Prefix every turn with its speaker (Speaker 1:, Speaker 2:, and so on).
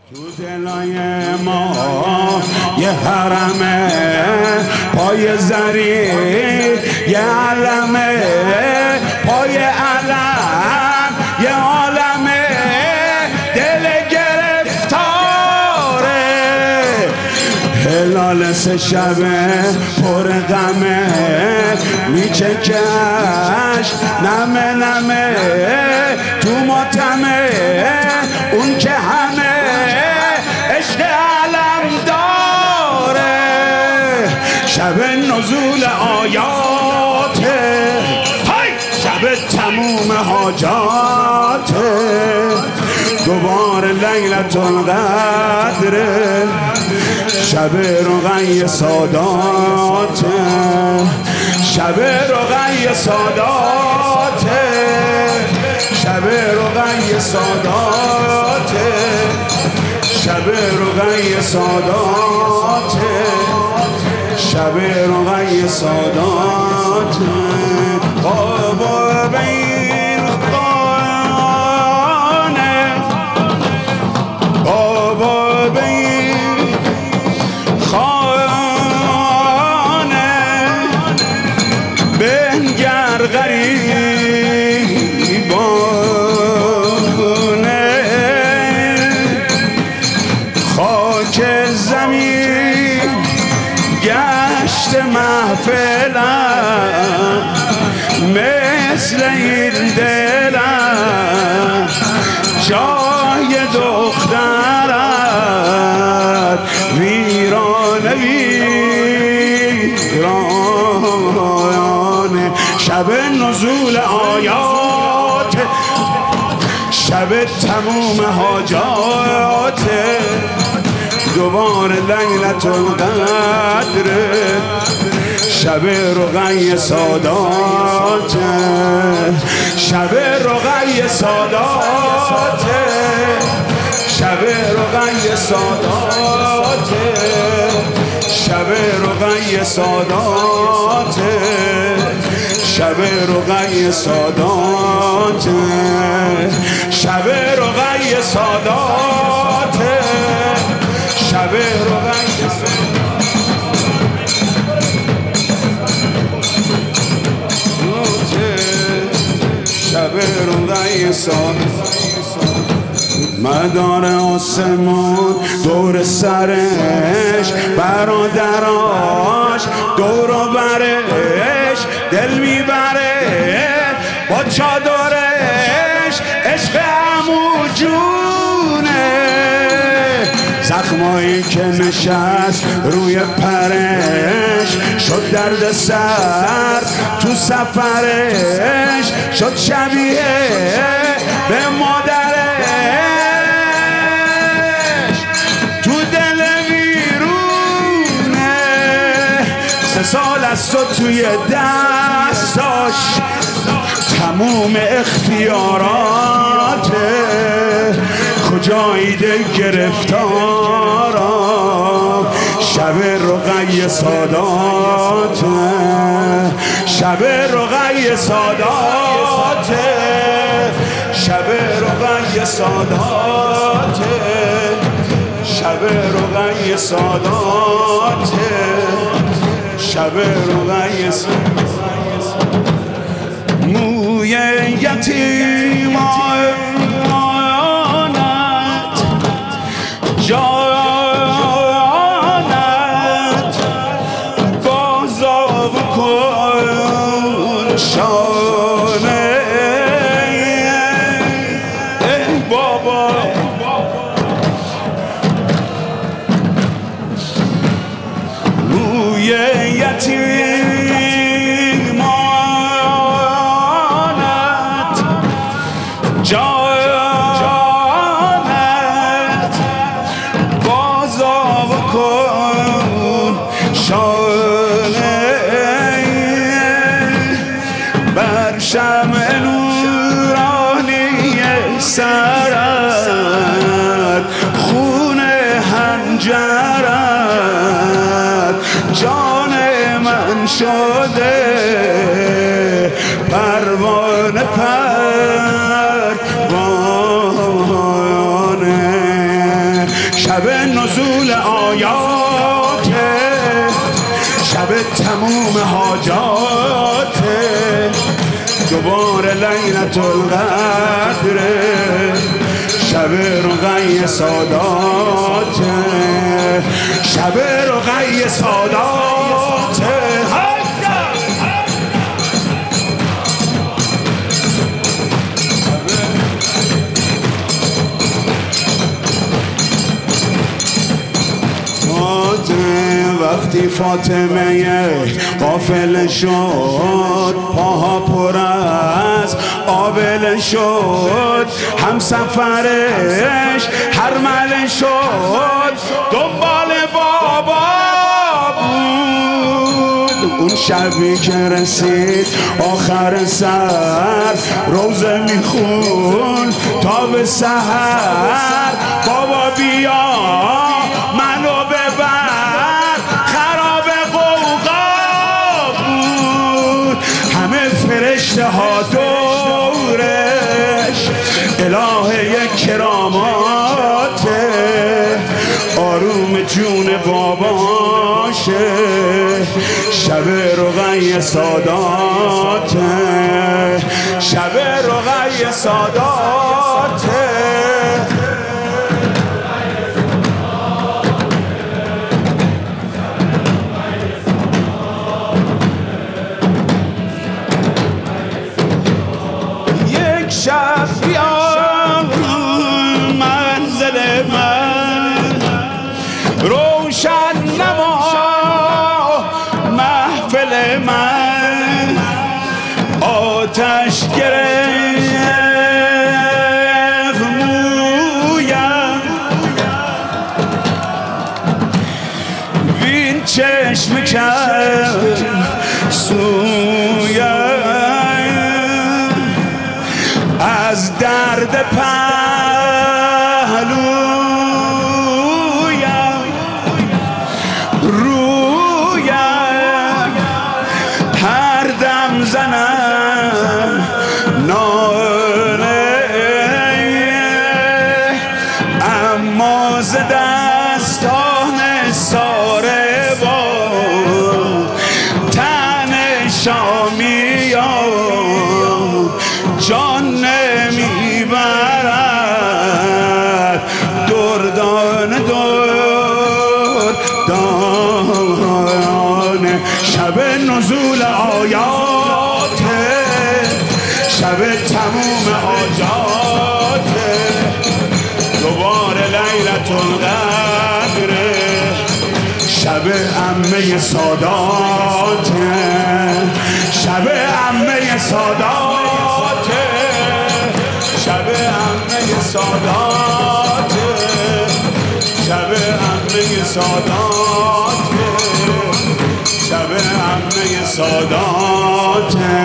Speaker 1: تو دلای ما یه حرمه پای زری، یه علمه پای علم، یه عالمه دل گرفتاره. هلال سه شبه پر غمه، میچکش نمه نمه تو ماتمه، اون که همه عشق علم داره. شب نزول آیاته، شب تموم حاجاته، دوباره لیلت القدره، شب رقی ساداته، شب رقی ساداته، شب رقی ساداته، شب رقی ساداته، شب رقی ساداته. بابا بین خانه، بابا بین خانه، بنگر غریبانه، خاک زمین گشت محفلم، مثل این دلم جای دخترت ویرانه ویرانه. شب نزول آیات، شب تموم حاجات، دوباره لیلت القدره، شب رقی سادات، شب رقی سادات، شب رقی سادات، شب رقی سادات، شب رقی سادات، شب رقی سادات، شب رقی شب رقی سادات. مدار آسمون دور سرش، برادراش دور و برش، دل میبره با چادرش، عشق عمو جونه. زخمایی که نشست روی پرش، شد درد سر تو سفرش، شد شبیه به مادرش. تو دل ویرونه 3 سال از تو توی دستاش، تموم اختیاراته، کجایید گرفتارم. شب رقی سادات، شب رقی سادات، شب رقی سادات، شب رقی سادات، شب رقی سادات. موی یتیمانت، جانت بازآ کن شانه. ای بابا موی یتیمانت، جانت بازآ کن شانه. بر شمع نورانی سرت، خون هنجرت جان من شده، پروانه پروانه. شب نزول آیات، شب تموم حاجات، دوباره لیلة القدر، شب رقی سادات، شب رقی سادات. وقتی فاطمه قافل شد، پاها پر از آبل شد، هم سفرش هرمله شد، دنبال بابا بود. اون شبی که رسید آخر سر، روزه میخون تا به سحر، بابا بیا منو ببر، خراب قوقا بود. همه فرشته ها دورش، الهه کراماته، آروم جون باباشه، شب رقی ساداته، شب رقی ساداته. یک شب بیار منزل من، روشن نما محفل من، آتش گرفت مویم، وین چشم کرد سویم، از درد پهلویم، رویم هر دم زنم ناله، اما ز دستان ساره با تن شامیان جان نمیبرد، دردان دردان. شب نزول آیات، شب تموم حاجات، دوباره لیلة القدر، شب عمه سادات، شب عمه سادات، شب عمه سادات، شب عمه سادات، شب عمه سادات.